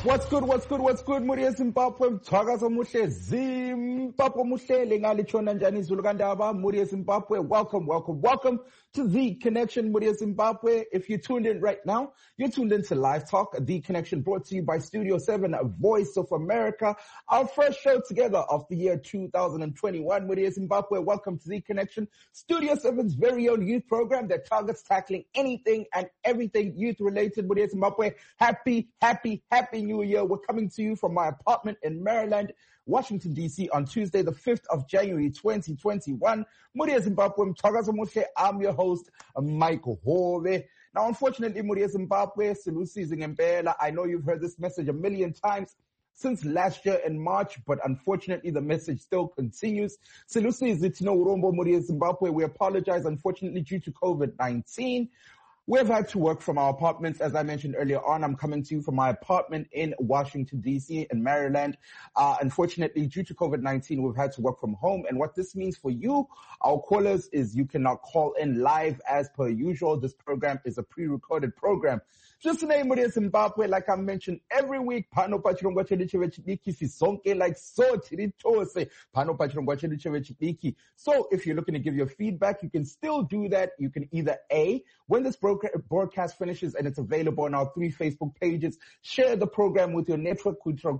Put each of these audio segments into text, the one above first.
What's good, Muria Zimbabwe, Tagaza Mushe, Zimbabwe Mushe, Lengali Chona Njani Zulugandaba, Muria Zimbabwe, welcome to The Connection, Muria Zimbabwe. If you tuned in right now, you're tuned into Live Talk, The Connection brought to you by Studio 7, Voice of America, our first show together of the year 2021, Muria Zimbabwe, welcome to The Connection, Studio 7's very own youth program that targets tackling anything and everything youth-related, Muria Zimbabwe. Happy New Year. We're coming to you from my apartment in Maryland, Washington, D.C. on Tuesday, the 5th of January, 2021. Muria Zimbabwe, Mthakaza Muhle. I'm your host, Michael Hove. Now, unfortunately, Muria Zimbabwe, Silusizi Ngempela. I know you've heard this message a million times since last year in March, but unfortunately, the message still continues. Silusizi Tino Urombo, Muria Zimbabwe. We apologize, unfortunately, due to COVID-19. We've had to work from our apartments. As I mentioned earlier on, I'm coming to you from my apartment in Washington, D.C. in Maryland. Unfortunately, due to COVID-19, we've had to work from home. And what this means for you, our callers, is you cannot call in live as per usual. This program is a pre-recorded program. Just to name Muria Zimbabwe, like I mentioned every week, Pano Pachirongwa Chediki Sisonke, like so Tiritose, Pano Pachirongwa Chediki. So if you're looking to give your feedback, you can still do that. You can either A, when this broadcast finishes and it's available on our 3 Facebook pages, share the program with your network,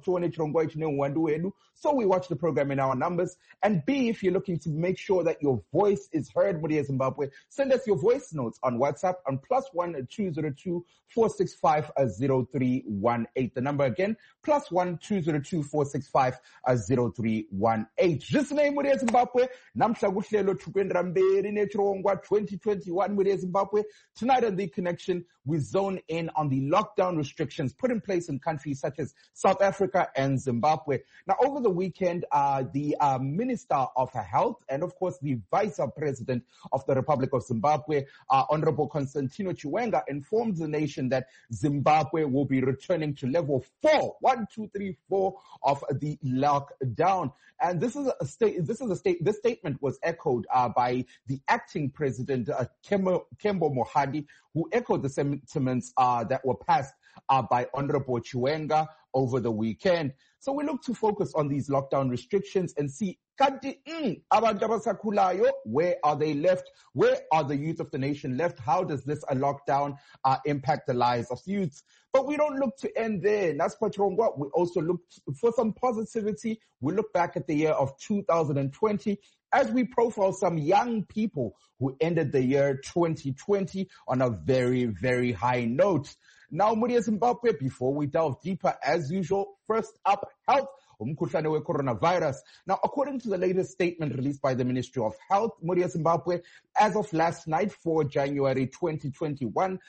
so we watch the program in our numbers. And B, if you're looking to make sure that your voice is heard, Muria Zimbabwe, send us your voice notes on WhatsApp on +1 202 465 0318. The number again, +1 202 465 0318. Just name Muria Zimbabwe. Namhla kuhlelo thukwendra mberi nechirongwa 2021 Muria Zimbabwe. Tonight on The Connection, we zone in on the lockdown restrictions put in place in countries such as South Africa and Zimbabwe. Now, over the weekend, the Minister of Health and, of course, the Vice President of the Republic of Zimbabwe, Honorable Constantino Chiwenga, informed the nation that Zimbabwe will be returning to level 4, 1, 2, 3, 4 of the lockdown. And this statement was echoed by the acting president, Kembo Mohadi, who echoed the sentiments that were passed by Honorable Chiwenga over the weekend. So we look to focus on these lockdown restrictions and see, where are they left? Where are the youth of the nation left? How does this lockdown impact the lives of youth? But we don't look to end there. That's Pachirongwa. We also look for some positivity. We look back at the year of 2020 as we profile some young people who ended the year 2020 on a very, very high note. Now, Muria Zimbabwe, before we delve deeper, as usual, first up, health. Coronavirus. Now, according to the latest statement released by the Ministry of Health, Muria Zimbabwe, as of last night, 4 January 2021,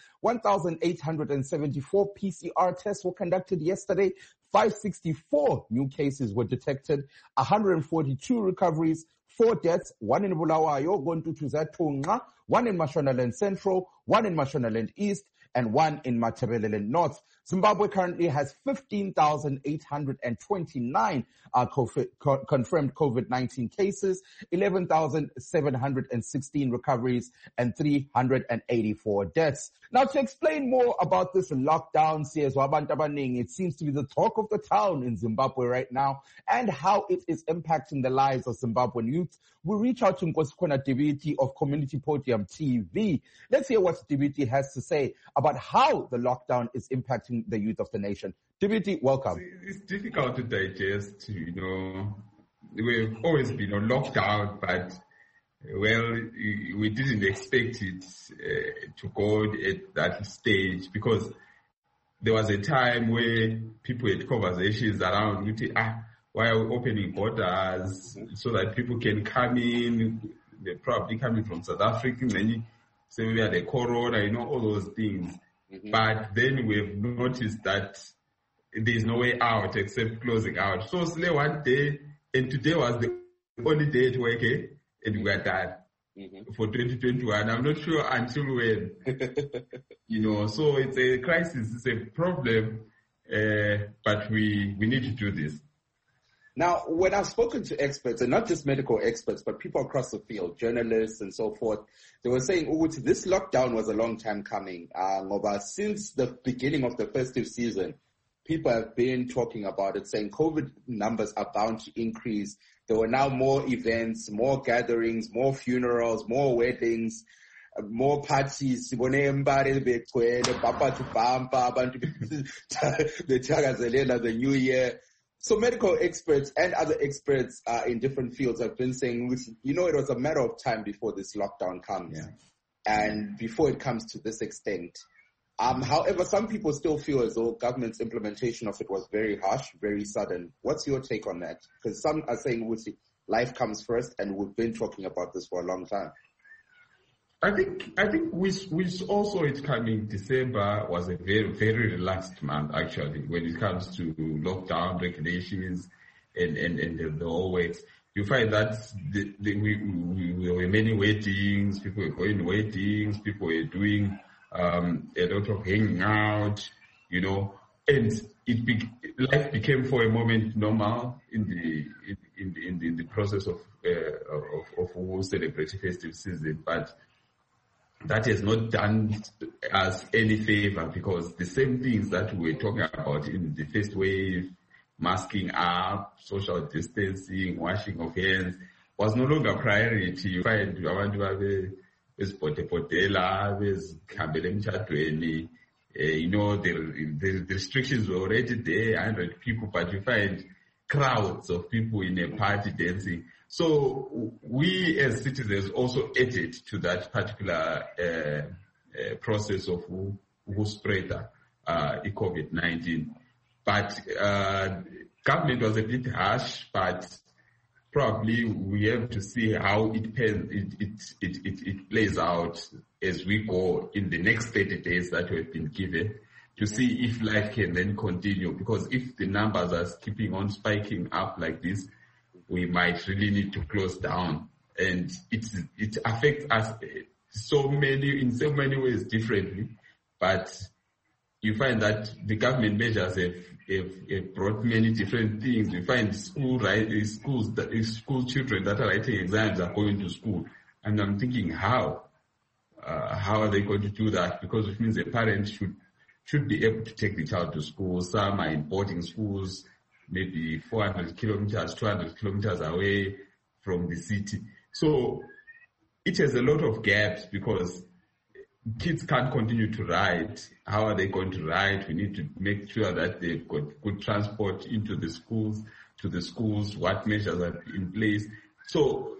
1,874 PCR tests were conducted yesterday. 564 new cases were detected, 142 recoveries, 4 deaths, 1 in Bulawayo, going to Tuzatunga, 1 in Mashonaland Central, 1 in Mashonaland East, and 1 in Matabeleland North. Zimbabwe currently has 15,829 confirmed COVID-19 cases, 11,716 recoveries, and 384 deaths. Now, to explain more about this lockdown, it seems to be the talk of the town in Zimbabwe right now and how it is impacting the lives of Zimbabwean youth, we reach out to Nkosikhona Dibiti of Community Podium TV. Let's hear what Dibiti has to say about how the lockdown is impacting the youth of the nation. Dibiti, welcome. It's difficult to digest, We've always been on lockdown, but, we didn't expect it to go at that stage because there was a time where people had conversations around, why are we opening borders so that people can come in? They're probably coming from South Africa, and then you say we had the corona, all those things. Mm-hmm. But then we've noticed that there's no way out except closing out. So one day, and today was the only day at work, and we are done. Mm-hmm. For 2021. I'm not sure until when. So it's a crisis, it's a problem, but we need to do this. Now, when I've spoken to experts, and not just medical experts, but people across the field, journalists and so forth, they were saying, this lockdown was a long time coming. Since the beginning of the festive season, people have been talking about it, saying COVID numbers are bound to increase. There were now more events, more gatherings, more funerals, more weddings, more parties. The new year. So medical experts and other experts in different fields have been saying, it was a matter of time before this lockdown comes. Yeah. And before it comes to this extent. However, some people still feel as though government's implementation of it was very harsh, very sudden. What's your take on that? Because some are saying, life comes first, and we've been talking about this for a long time. I think with also it coming, December was a very, very relaxed month actually when it comes to lockdown regulations and the whole works. You find that we were many weddings, people were going to weddings, people were doing a lot of hanging out, and life became for a moment normal in the process of celebrating festive season, but that has not done us any favor because the same things that we were talking about in the first wave, masking up, social distancing, washing of hands, was no longer a priority. You find abantu bezipotela, bezikhambela emtshadweni, the restrictions were already there, 100 people, but you find crowds of people in a party dancing. So we as citizens also added to that particular process of who spread COVID-19. But government was a bit harsh, but probably we have to see how it plays out as we go in the next 30 days that we've been given to see if life can then continue. Because if the numbers are keeping on spiking up like this, we might really need to close down, and it affects us in so many ways differently. But you find that the government measures have brought many different things. You find school children that are writing exams are going to school, and I'm thinking how are they going to do that? Because it means a parent should be able to take the child to school. Some are in boarding schools, maybe 400 kilometers, 200 kilometers away from the city. So it has a lot of gaps because kids can't continue to ride. How are they going to ride? We need to make sure that they've got good transport into the schools, to the schools, what measures are in place. So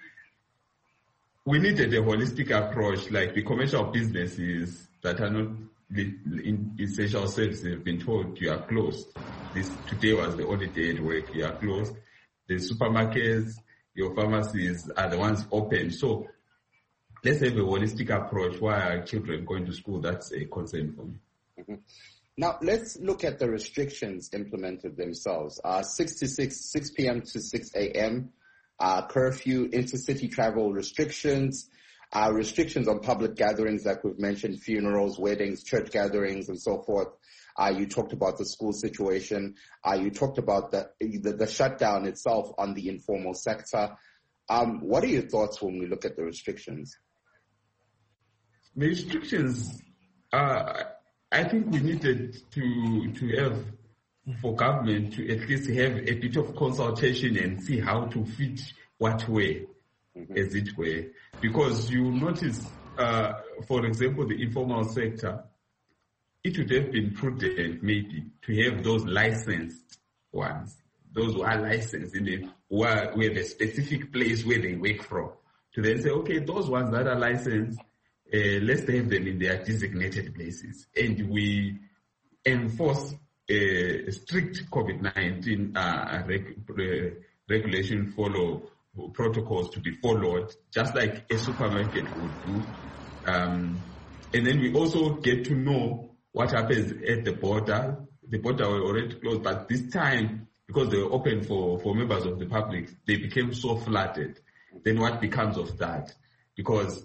we needed a holistic approach, like the commercial businesses that are not in essential services have been told you are closed. Today was the only day at work, you are closed. The supermarkets, your pharmacies are the ones open. So let's have a holistic approach. Why are children going to school? That's a concern for me. Mm-hmm. Now, let's look at the restrictions implemented themselves. 6 p.m. to 6 a.m., curfew, intercity travel restrictions, restrictions on public gatherings like we've mentioned, funerals, weddings, church gatherings, and so forth. You talked about the school situation. You talked about the shutdown itself on the informal sector. What are your thoughts when we look at the restrictions? The restrictions, I think we needed to have, for government to at least have a bit of consultation and see how to fit what way, as it were. Because you notice, for example, the informal sector, it would have been prudent maybe to have those licensed ones, those who are licensed who have a specific place where they work from, to then say, okay, those ones that are licensed, let's have them in their designated places. And we enforce strict COVID-19 regulation protocols to be followed, just like a supermarket would do. And then we also get to know what happens at the border. The border were already closed, but this time, because they were open for members of the public, they became so flooded. Then what becomes of that? Because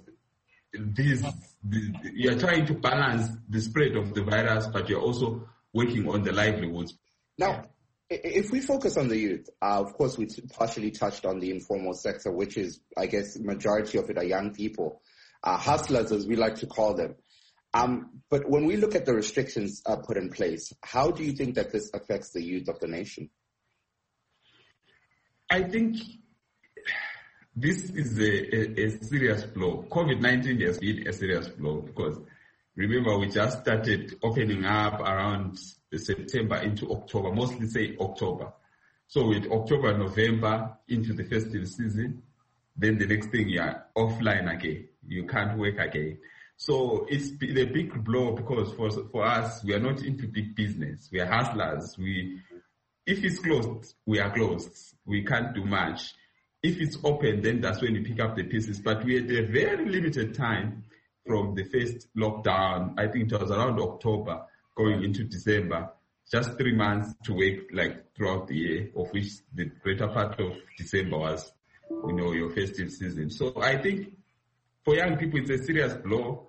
you are trying to balance the spread of the virus, but you're also working on the livelihoods. Now, if we focus on the youth, of course, we partially touched on the informal sector, which is, I guess, majority of it are young people, hustlers, as we like to call them. But when we look at the restrictions put in place, how do you think that this affects the youth of the nation? I think this is a serious blow. COVID-19 has been a serious blow because remember we just started opening up around September into October, mostly say October. So with October, November into the festive season, then the next thing you're offline again. You can't work again. So it's been a big blow because for us, we are not into big business. We are hustlers. If it's closed, we are closed. We can't do much. If it's open, then that's when we pick up the pieces. But we had a very limited time from the first lockdown. I think it was around October going into December. Just 3 months to work like throughout the year, of which the greater part of December was, your festive season. So I think for young people, it's a serious blow.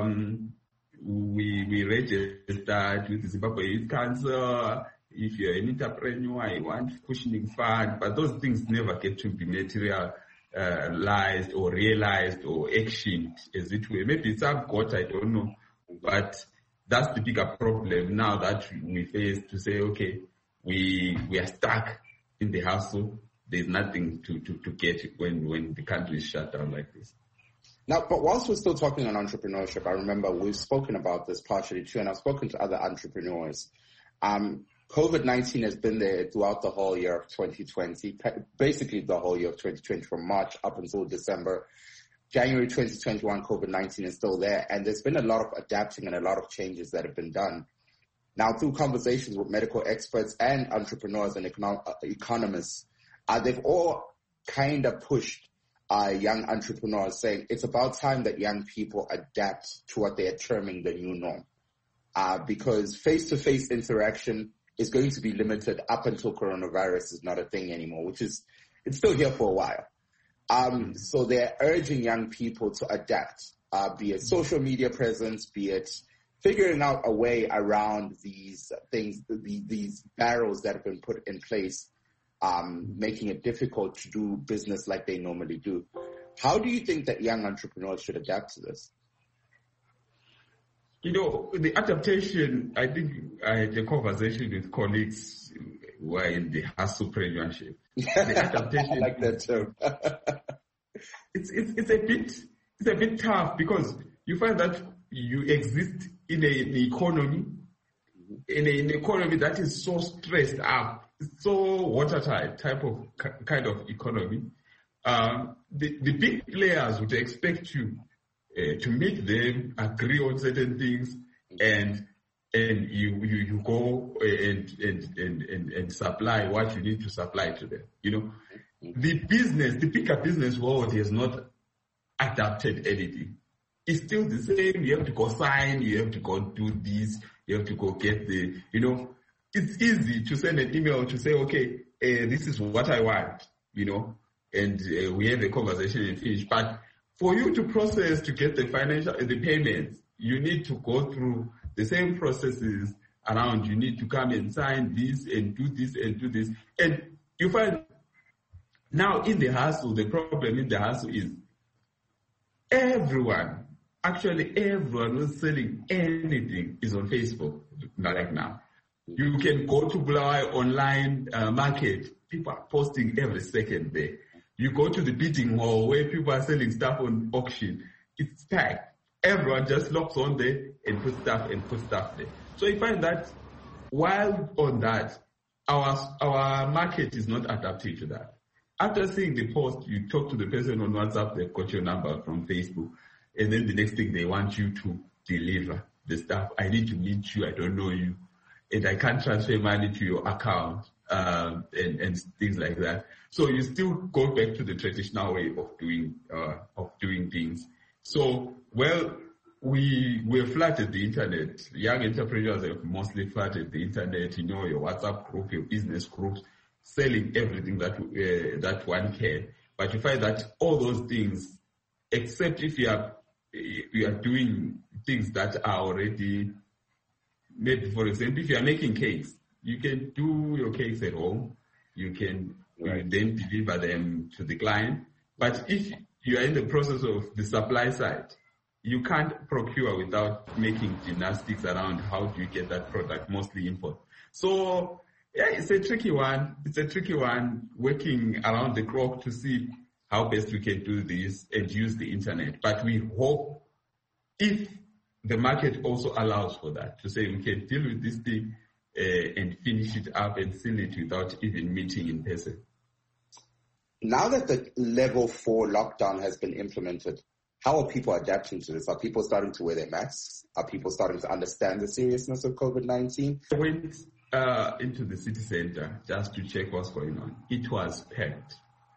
We registered with the Zimbabwe Youth Council. If you're an entrepreneur, you want cushioning fund, but those things never get to be materialized or realized or actioned, as it were. Maybe some got, I don't know, but that's the bigger problem now that we face to say, okay, we are stuck in the hustle. There's nothing to get when the country is shut down like this. Now, but whilst we're still talking on entrepreneurship, I remember we've spoken about this partially too, and I've spoken to other entrepreneurs. COVID-19 has been there throughout the whole year of 2020, basically the whole year of 2020 from March up until December. January 2021, COVID-19 is still there, and there's been a lot of adapting and a lot of changes that have been done. Now, through conversations with medical experts and entrepreneurs and economists, they've all kind of pushed young entrepreneurs, saying it's about time that young people adapt to what they are terming the new norm. Because face-to-face interaction is going to be limited up until coronavirus is not a thing anymore, it's still here for a while. So they're urging young people to adapt, be it social media presence, be it figuring out a way around these things, these barriers that have been put in place, making it difficult to do business like they normally do. How do you think that young entrepreneurs should adapt to this? The adaptation, I think I had a conversation with colleagues who are in the hustlepreneurship. The adaptation, I like that term. it's a bit tough because you find that you exist in an economy that is so stressed up, so watertight kind of economy. The big players would expect you to meet them, agree on certain things, and you go and supply what you need to supply to them. The bigger business world has not adapted anything. It's still the same. You have to go sign, you have to go do this, you have to go get it's easy to send an email to say, okay, this is what I want, and we have a conversation and finish. But for you to process, to get the payments, you need to go through the same processes around. You need to come and sign this and do this and do this. And you find now in the hustle, the problem in the hustle is everyone who's selling anything is on Facebook right now. You can go to Bulawayo online market. People are posting every second there. You go to the bidding hall where people are selling stuff on auction. It's packed. Everyone just logs on there and puts stuff there. So you find that while on that, our market is not adapting to that. After seeing the post, you talk to the person on WhatsApp, they've got your number from Facebook, and then the next thing they want you to deliver the stuff. I need to meet you, I don't know you, and I can't transfer money to your account, and things like that. So you still go back to the traditional way of doing things. So, we've flooded the internet. Young entrepreneurs have mostly flooded the internet, your WhatsApp group, your business groups, selling everything that one can. But you find that all those things, except if you are doing things that are already made, for example, if you are making cakes, you can do your cakes at home. You can then deliver them to the client. But if you are in the process of the supply side, you can't procure without making gymnastics around how do you get that product, mostly import. So, yeah, it's a tricky one. It's a tricky one, working around the clock to see how best we can do this and use the internet. But we hope, if the market also allows for that, to say we can deal with this thing and finish it up and seal it without even meeting in person. Now that the level 4 lockdown has been implemented, how are people adapting to this? Are people starting to wear their masks? Are people starting to understand the seriousness of COVID-19? I went into the city center just to check what's going on. It was packed.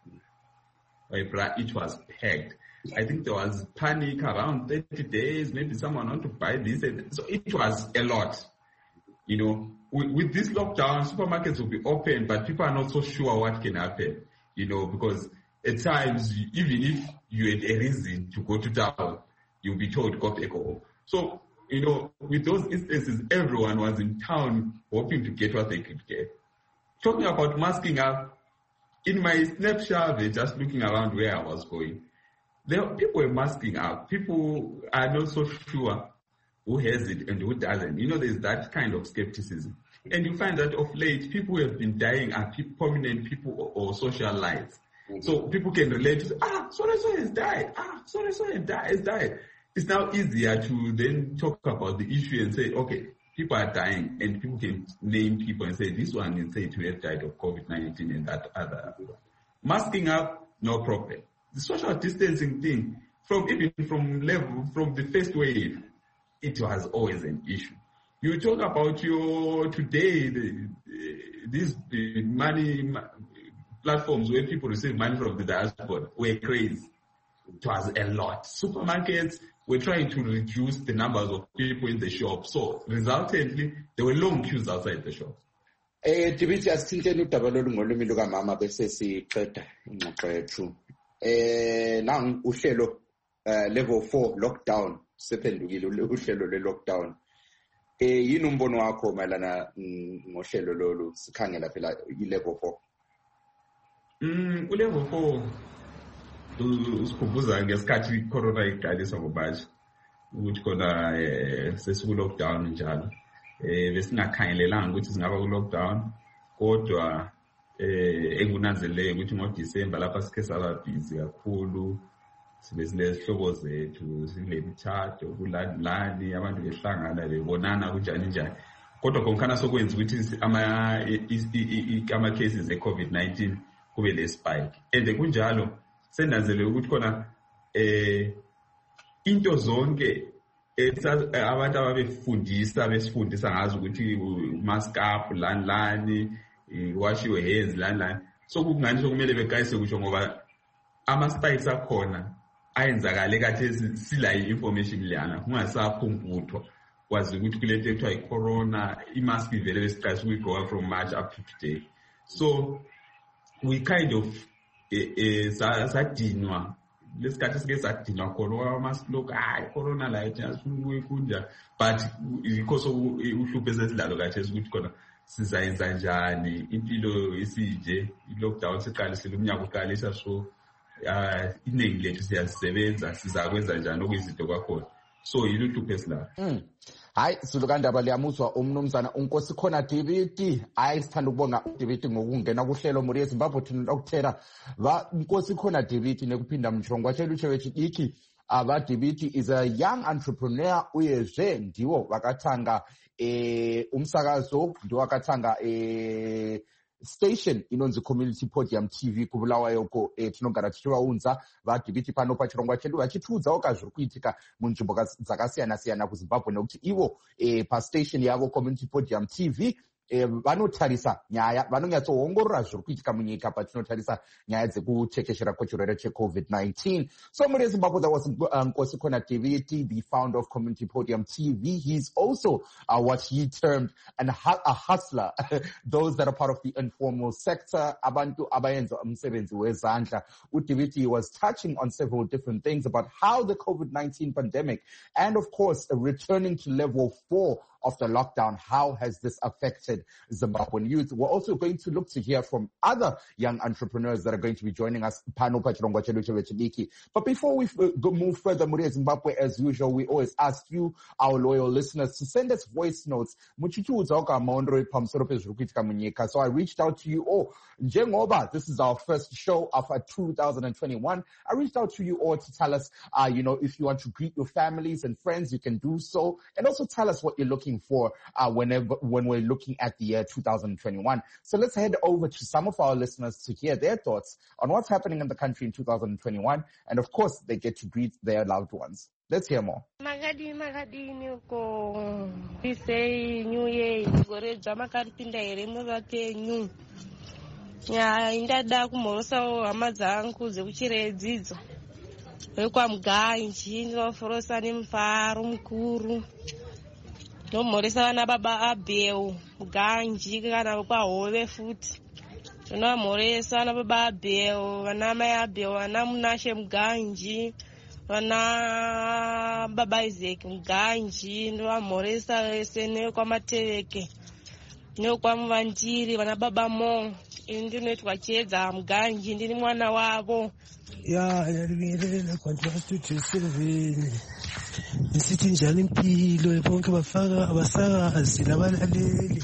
It was packed. I think there was panic around 30 days. Maybe someone want to buy this. So it was a lot. You know, with this lockdown, supermarkets will be open, but people are not so sure what can happen. You know, because at times, even if you had a reason to go to town, you'll be told, go back home. So, you know, with those instances, everyone was in town hoping to get what they could get. Talking about masking up, in my snapshot, just looking around where I was going, people were masking up. People are not so sure who has it and who doesn't. You know, there's that kind of skepticism. And you find that of late, people who have been dying are prominent people or socialites. Mm-hmm. So people can relate to, so-and-so has died. So-and-so has died. It's now easier to then talk about the issue and say, okay, people are dying, and people can name people and say, this one is said to have died of COVID-19 and that other. Masking up, no problem. The social distancing thing, from the first wave, it was always an issue. You talk about these money platforms where people receive money from the diaspora were crazy. It was a lot. Supermarkets were trying to reduce the numbers of people in the shop. So resultantly, there were long queues outside the shops. Dibiti asithinteni udaba lolu ngolimi lukamama bese siqeda ingxoxo yethu. Nang uhlelo level 4 lockdown sephendukile uhlelo le lockdown. Yini umbono wakho mayelana ngohlelo lolu sikhangela phela i-level 4? Level 4 usikhumbuza ngesikhathi corona iqalisa ngoMarch ukuthi khona sesiku-lockdown njalo. Besingakhangelelanga ukuthi singaba ku-lockdown, kodwa engunanzelele ukuthi ngoDisemba lapha sikhe saba busy kakhulu, sibe sinezihlobo zethu, sinemitshato kulandlani, abantu behlangana bebonana kunjani. Kodwa konkhana sokwenza ukuthi ama-cases e-COVID-19 kube le-spike. And kunjalo senanzelele ukuthi khona into zonke abantu besifundisa ngazo ukuthi mask up, lani, wash your hands, lani. So kungani sokumele beqayise kusho ngoba ama-spikes akhona ayenzakale kathi sila i-information liyana kungasaphumphuthwa kwazi ukuthi kulento ekuthiwa i-corona, i-mask ivele besiqayisa ukuyigqoka from March up to today. So we kind of sadinwa lesikhathi sike sadinwa khona ama-mask lokhu corona la kunja, but because uhlupho esesidlalo kathesi ukuthi khona sizayenza njani impilo isije, i-lockdown siqalisile umnyaka uqalisa, so iningi lethu siyazisebenza, sizakwenza njani okuyizinto kwakhona. So yiluhlupho esilalo. Hayi Zulukandaba liyamuzwa umnumzana uNkosikhona Dibiti. Hayi sithanda ukubonga uDibiti ngokungena kuhlelo muri eZimbabwe thina lokuthela va Nkosikhona Dibiti nekuphinda mshongwa cheluche wechidiki. Dibiti is a young entrepreneur uyezve ndiwo vakathanga umsakazo ndiwo vakathanga station inonzi Community Podium TV kubulawayoko tinogara tichivaunza vaDibiti pano pachirongwa chedu vachitiudzawo zviri kuitika munzvimbo dzakasiyana-siyana kuZimbabwe nekuti ivo pastation yavo Community Podium TV vanotarisa nyaya, vanonyatsoongorora zviri kuitika munyika patinotarisa nyaya dzekutekeshera kwechirwere cheCovid-19. So muri Zimbabwe, that was Nkosikhona Dibiti, the founder of Community Podium TV. He's also what he termed a hustler, those that are part of the informal sector, abantu abayenza umsebenzi wezandla. uDibiti was touching on several different things about how the COVID-19 pandemic and of course returning to level 4 of the lockdown. How has this affected Zimbabwean youth? We're also going to look to hear from other young entrepreneurs that are going to be joining us. But before we move further, Muria Zimbabwe, as usual, we always ask you, our loyal listeners, to send us voice notes. So I reached out to you all. Njengoba, this is our first show of 2021. I reached out to you all to tell us, if you want to greet your families and friends, you can do so. And also tell us what you're looking for when we're looking at the year 2021. So let's head over to some of our listeners to hear their thoughts on what's happening in the country in 2021. And of course, they get to greet their loved ones. Let's hear more. Magadini ko say New Year gore jama karipinda ere muvapenyu ya indada kumorosa amadzangu zekuchire dzidzo rekwa muganji ndinoforosa nemufaro mukuru nomoresa vana baba abeu muganji kana kwa hove futi ndinomoresa vana baba abeu vana mai abeu vana munashe muganji vana baba Isaac muganji ndovamhoresa vese nekwamateveke nekwamuvandiri vana baba mo ini ndinoitwa chiedza muganji ndini mwana wavo yalibingelela kwanjatuthi Silvini nisithi njalo impilo bonke abasakazi labalaleli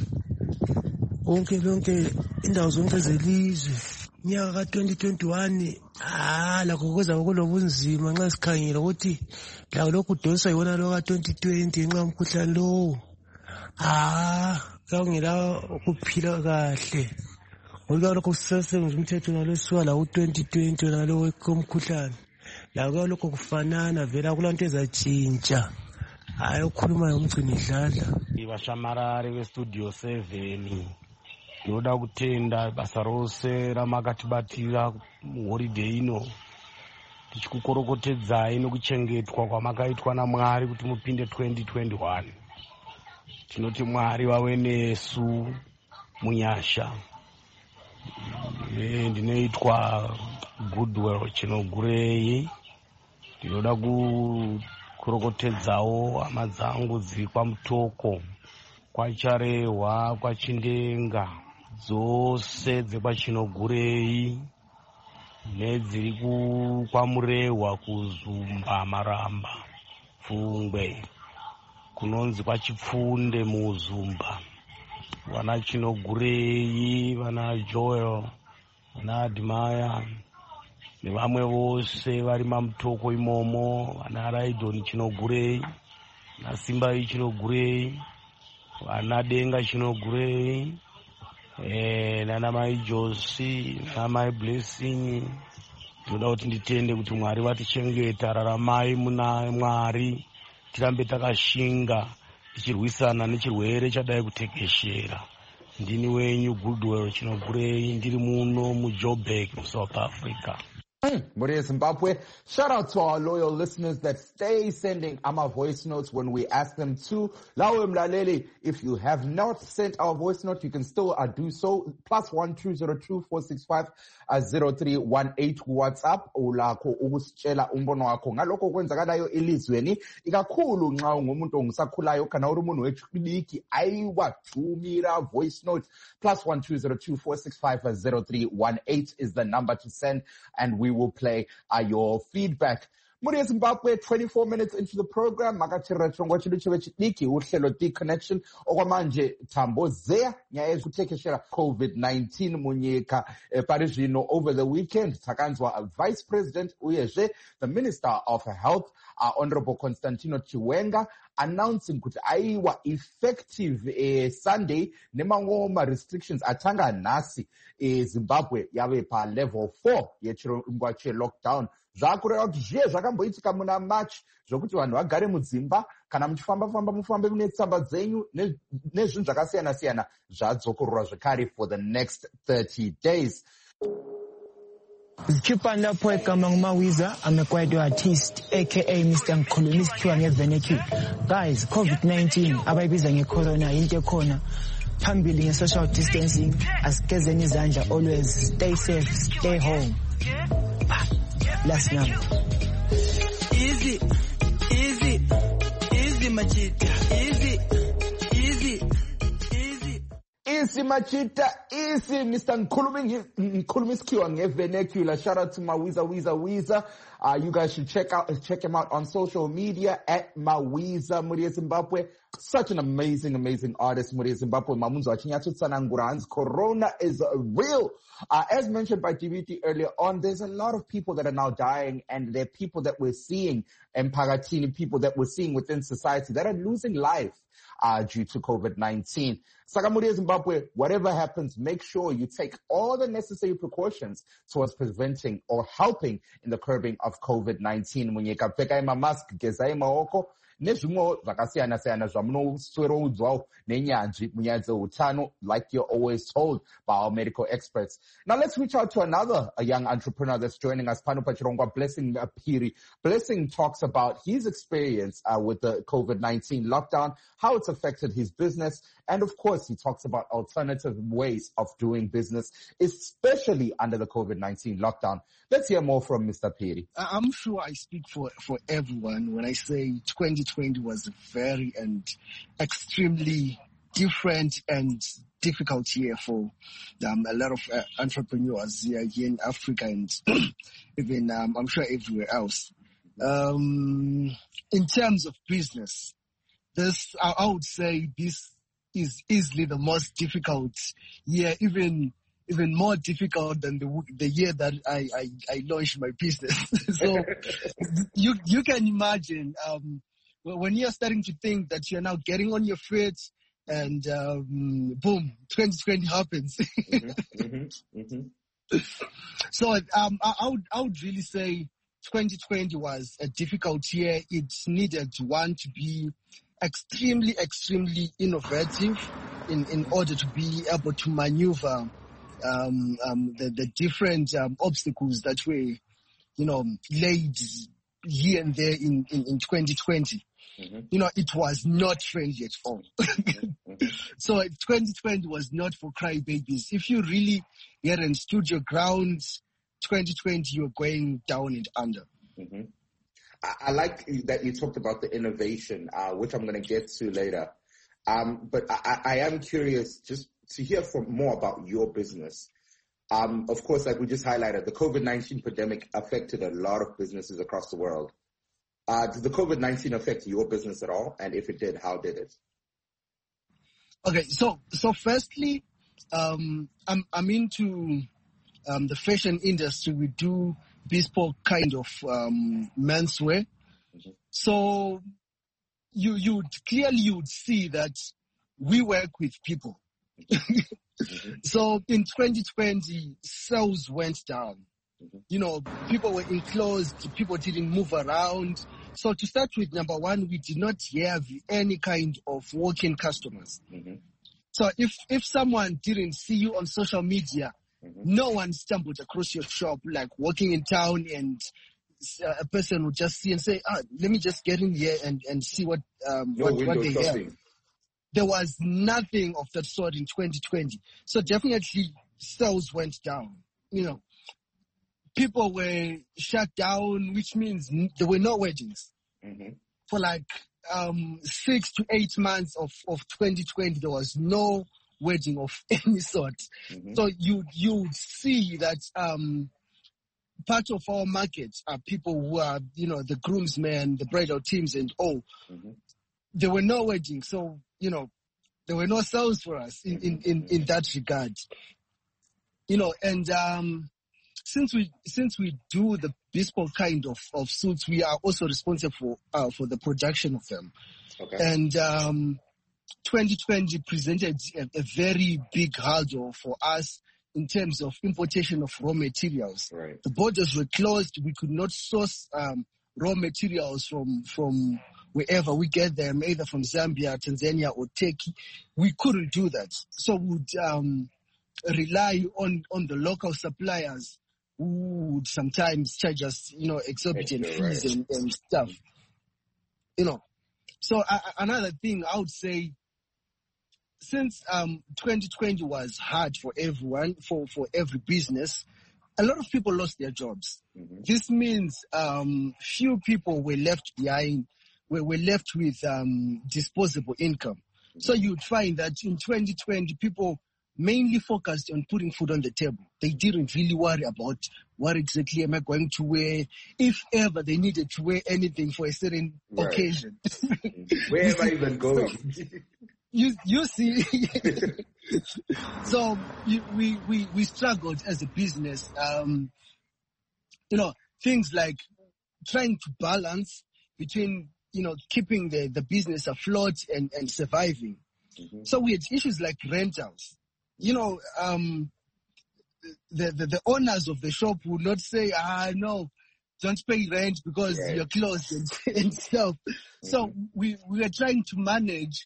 bonke indawo zonke zelizwe nyaka ka-2021 lakho kuza kulobunzima nxa sikhangela ukuthi lawo lokhu udonswa yiwona lo ka-2020 nxa umkhuhlane lowo kungela ukuphila kahle ngoba lokho sisasebenza umthetho nalosiwa lawo 2020 nalo komkhuhlane lawo lokho kufanana vela kulanto ezatshintsha ukhuluma ngomgcini idlala ibashamarari westudio 7 ndoda kutenda basa rose ramakatibatira muholiday ino tichikukorokotedzai nekuchengetwa kwamakaitwa naMwari kuti mupinde 2021. Tinoti Mwari wave nesu munyasha. Ndinoitwa Goodwill Chinogurei. Ndinoda kukorokotedzawo hama dzangu dziri kwaMutoko, kwaCharehwa, kwaChindenga, dzose dzekwaChinogurei nedziri kwaMurehwa, kuZumba, Maramba, Pfungwe, kunonzi kwaChipfunde muZumba, vana Chinogurei, vana Joel, vana Admire nevamwe vose vari maMutoko imomo, vana Raidon Chinogurei, vana Simbai Chinogurei, vana Denga Chinogurei, nana mai Josi, nana mai Blessing. Ndoda kuti nditende kuti Mwari vatichengeta, raramai muna Mwari, tirambe takashinga tichirwisana nechirwere chadai kutekeshera. Ndini wenyu Goodwill Chinogurei, ndiri muno muJoburg, South Africa. Muria Zimbabwe, shout out to our loyal listeners that stay sending our voice notes when we ask them to. Lawe Mlaleli, if you have not sent our voice note, you can still do so. +1 202 465 0318 WhatsApp. Ulakho ukusitshela umbono wakho ngalokho kwenzakalayo elizweni, ikakhulu nxa ungumuntu ongisakhulayo kana uri umuntu wechibiki ayiwathumira voice note. +1 202 465 0318 is the number to send, and we will play your feedback. Muria Zimbabwe, 24 minutes into the program. Makachira chongwa chidu chevechidiki uhlelo D-Connection. Okwamanje tambozea nyaya kutekeshera COVID-19 munyika parizvino. Over the weekend takanzwa Vice President uyezve the Minister of Health, Honorable Constantino Chiwenga, announcing kuti aiwa effective Sunday nemangoma restrictions atanga nasi Zimbabwe yave pa level 4 yechirongwa che-lockdown. Zvakureva kuti zviye zvakamboitika muna March zvokuti vanhu vagare mudzimba, kana muchifamba-famba mufambe mune tsamba dzenyu nezvinhu zvakasiyana-siyana zvadzokorora zvekare for the next 30 days. Chipanda poeka Mawiza, I'm a quiet artist, aka Mr. Nkolonist Kiwange Veneki. Guys, COVID-19, abayibiza nge-corona, into corona. Phambili nge-social distancing, askezeni izandla, always stay safe, stay home. Last number. Easy, machita, Isi Machita, Isi, Mr. Nkulumiskiwa nge-vernacular. Shout out to Mawiza. You guys should check him out on social media at Mawiza Muria Zimbabwe. Such an amazing artist, Muria Zimbabwe. Mamunzo Achinyatutsanangurans. Corona is real. As mentioned by DBT earlier on, there's a lot of people that are now dying, and they're people that we're seeing in Pagatini, people that we're seeing within society that are losing life due to COVID-19. Sakamuria Zimbabwe, whatever happens, make sure you take all the necessary precautions towards preventing or helping in the curbing of COVID-19. When you can pick a mask, gezai maoko, nezvimwe zvakasiyana-siyana zvamunoswera nenyanzvi munyaya dzeutano, like you're always told by our medical experts. Now let's reach out to a young entrepreneur that's joining us, Pano Pachirongwa, Blessing Phiri. Blessing talks about his experience with the COVID-19 lockdown, how it's affected his business, and of course he talks about alternative ways of doing business, especially under the COVID-19 lockdown. Let's hear more from Mr. Phiri. I'm sure I speak for everyone when I say 2020 was a very and extremely different and difficult year for a lot of entrepreneurs here in Africa and even I'm sure everywhere else. In terms of business, I would say this is easily the most difficult year, even more difficult than the year that I launched my business. So you can imagine when you're starting to think that you're now getting on your feet and boom, 2020 happens. So I would really say 2020 was a difficult year. It needed one to be extremely innovative in order to be able to maneuver the different obstacles that were, laid here and there in 2020. It was not friendly at all. So 2020 was not for crybabies. If you really hadn't stood your ground, 2020 you're going down and under. I like that you talked about the innovation, which I'm going to get to later. But I am curious just to hear more about your business. Of course, like we just highlighted, the COVID-19 pandemic affected a lot of businesses across the world. Did the COVID-19 affect your business at all? And if it did, how did it? Okay, so firstly, I'm into the fashion industry. We do bespoke kind of menswear. So you would see that we work with people. So in 2020, sales went down. People were enclosed, people didn't move around. So to start with, number one, we did not have any kind of walk-in customers. So if someone didn't see you on social media, no one stumbled across your shop, like walking in town, and a person would just see and say, let me just get in here and see what they have. There was nothing of that sort in 2020. So definitely sales went down. People were shut down, which means there were no weddings. For like 6 to 8 months of 2020, there was no wedding of any sort. So you see that part of our market are people who are, the groomsmen, the bridal teams and all. There were no weddings, so, there were no sales for us in that regard. And since we do the bespoke kind of suits, we are also responsible for the production of them. Okay. And 2020 presented a very big hurdle for us in terms of importation of raw materials. Right. The borders were closed. We could not source raw materials from wherever we get them, either from Zambia, Tanzania, or Turkey. We couldn't do that. So we would rely on the local suppliers who would sometimes charge us, exorbitant fees and stuff. So another thing I would say, since 2020 was hard for everyone, for every business, a lot of people lost their jobs. This means few people were left behind, were left with disposable income. So you'd find that in 2020, people mainly focused on putting food on the table. They didn't really worry about what exactly am I going to wear, if ever they needed to wear anything for a certain occasion. Where am I even going? So, you see, so we struggled as a business. Things like trying to balance between, keeping the business afloat and surviving. Mm-hmm. So we had issues like rentals. The owners of the shop would not say, no, don't pay rent because you're closed and stuff. Mm-hmm. So we are trying to manage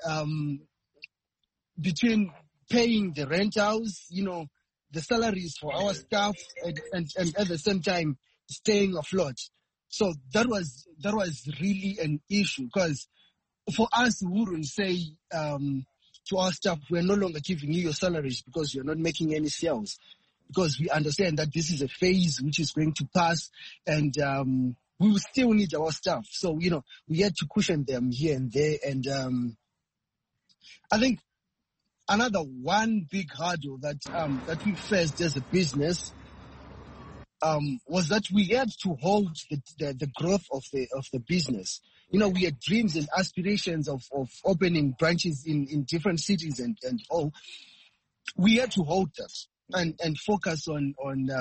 between paying the rentals, the salaries for our staff, and at the same time staying afloat. So that was really an issue, because for us, we wouldn't say to our staff, we're no longer giving you your salaries because you're not making any sales, because we understand that this is a phase which is going to pass, and we will still need our staff. So, we had to cushion them here and there. And I think another one big hurdle that we faced as a business was that we had to hold the growth of the business. We had dreams and aspirations of opening branches in different cities and all. We had to hold that and focus on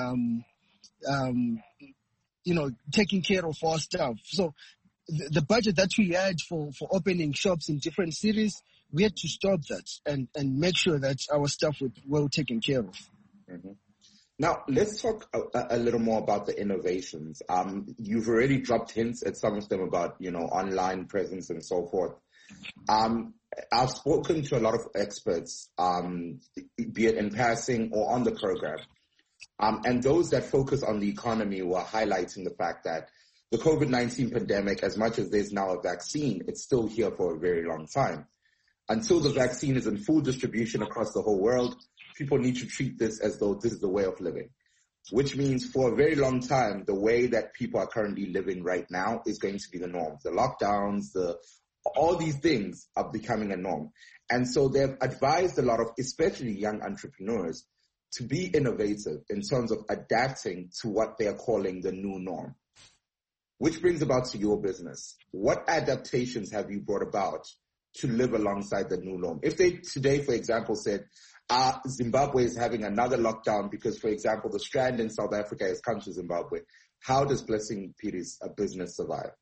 taking care of our staff. So the budget that we had for opening shops in different cities, we had to stop that and make sure that our staff were well taken care of. Mm-hmm. Now, let's talk a little more about the innovations. You've already dropped hints at some of them about, online presence and so forth. I've spoken to a lot of experts, be it in passing or on the program. And those that focus on the economy were highlighting the fact that the COVID-19 pandemic, as much as there's now a vaccine, it's still here for a very long time. Until the vaccine is in full distribution across the whole world, people need to treat this as though this is the way of living, which means for a very long time, the way that people are currently living right now is going to be the norm. The lockdowns, all these things are becoming a norm. And so they've advised a lot of, especially young entrepreneurs, to be innovative in terms of adapting to what they are calling the new norm. Which brings about to your business. What adaptations have you brought about to live alongside the new norm? If they today, for example, said, Zimbabwe is having another lockdown because, for example, the Strand in South Africa has come to Zimbabwe, how does Blessing Phiri's business survive?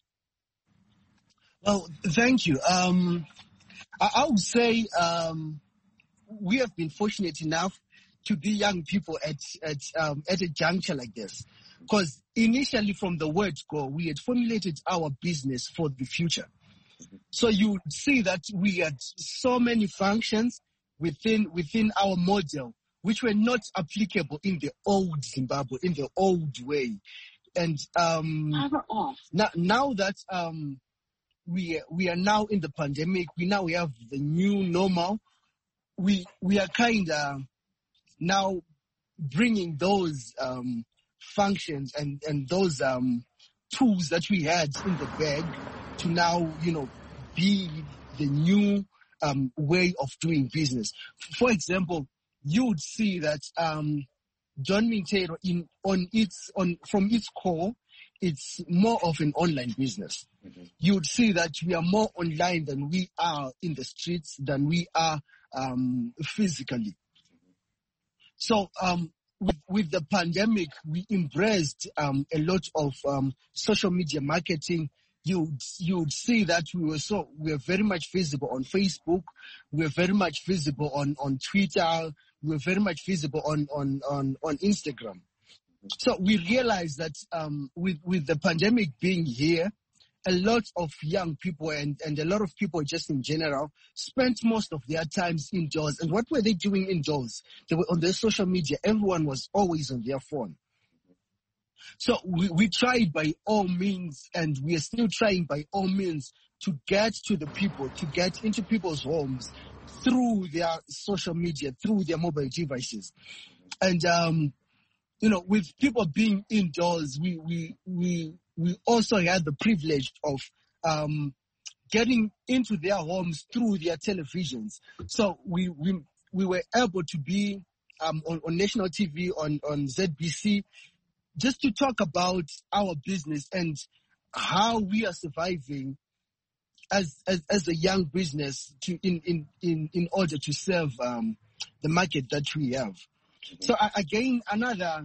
Well, thank you. I would say we have been fortunate enough to be young people at a juncture like this, because initially from the word go, we had formulated our business for the future. So you would see that we had so many functions within our model which were not applicable in the old Zimbabwe, in the old way. And now that we are now in the pandemic, we have the new normal. We are kind of now bringing those functions and those tools that we had in the bag to now, be the new way of doing business. For example, you would see that John Mintero from its core, it's more of an online business. Mm-hmm. You would see that we are more online than we are in the streets, than we are physically. So with the pandemic, we embraced a lot of social media marketing. You would see that we were very much visible on Facebook, we were very much visible on Twitter, we were very much visible on Instagram. So we realized that with the pandemic being here, a lot of young people and a lot of people just in general spent most of their times indoors. And what were they doing indoors? They were on their social media. Everyone was always on their phone. So we tried by all means, and we are still trying by all means to get to the people, to get into people's homes through their social media, through their mobile devices. And, with people being indoors, we also had the privilege of getting into their homes through their televisions. So we we were able to be on national TV, on ZBC, just to talk about our business and how we are surviving as a young business in order to serve the market that we have. So again, another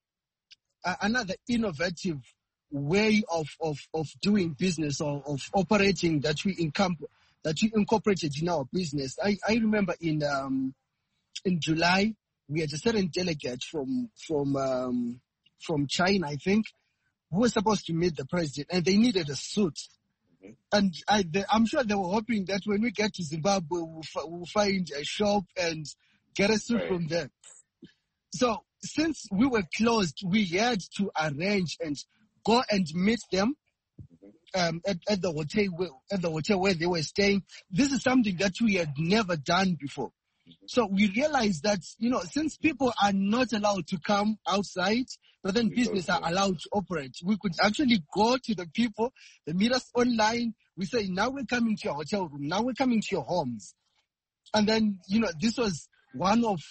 innovative way of doing business or of operating that we incorporated in our business. I remember in July we had a certain delegate from China, I think, who was supposed to meet the president, and they needed a suit. And I'm sure they were hoping that when we get to Zimbabwe, we'll find a shop and get a suit from them. So since we were closed, we had to arrange and go and meet them at the hotel where they were staying. This is something that we had never done before. So we realized that, since people are not allowed to come outside, but then business are allowed to operate, we could actually go to the people, they meet us online. We say, now we're coming to your hotel room. Now we're coming to your homes. And then, this was one of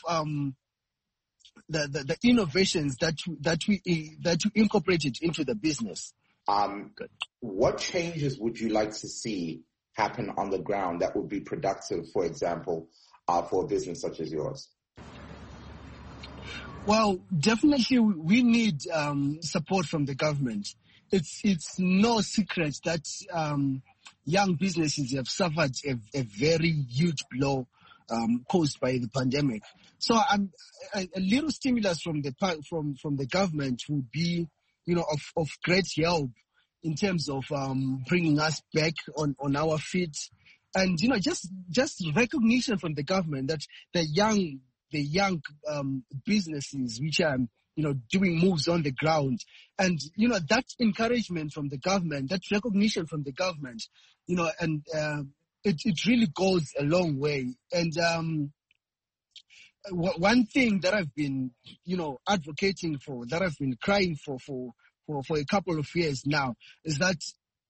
the innovations that we incorporated into the business. What changes would you like to see happen on the ground that would be productive, for example, for a business such as yours? Well, definitely we need support from the government. It's no secret that young businesses have suffered a very huge blow caused by the pandemic. So a little stimulus from the government would be, of great help in terms of bringing us back on our feet. And, just recognition from the government that the young businesses which are, doing moves on the ground, and, that encouragement from the government, that recognition from the government, and it really goes a long way. And one thing that I've been, advocating for, that I've been crying for a couple of years now, is that,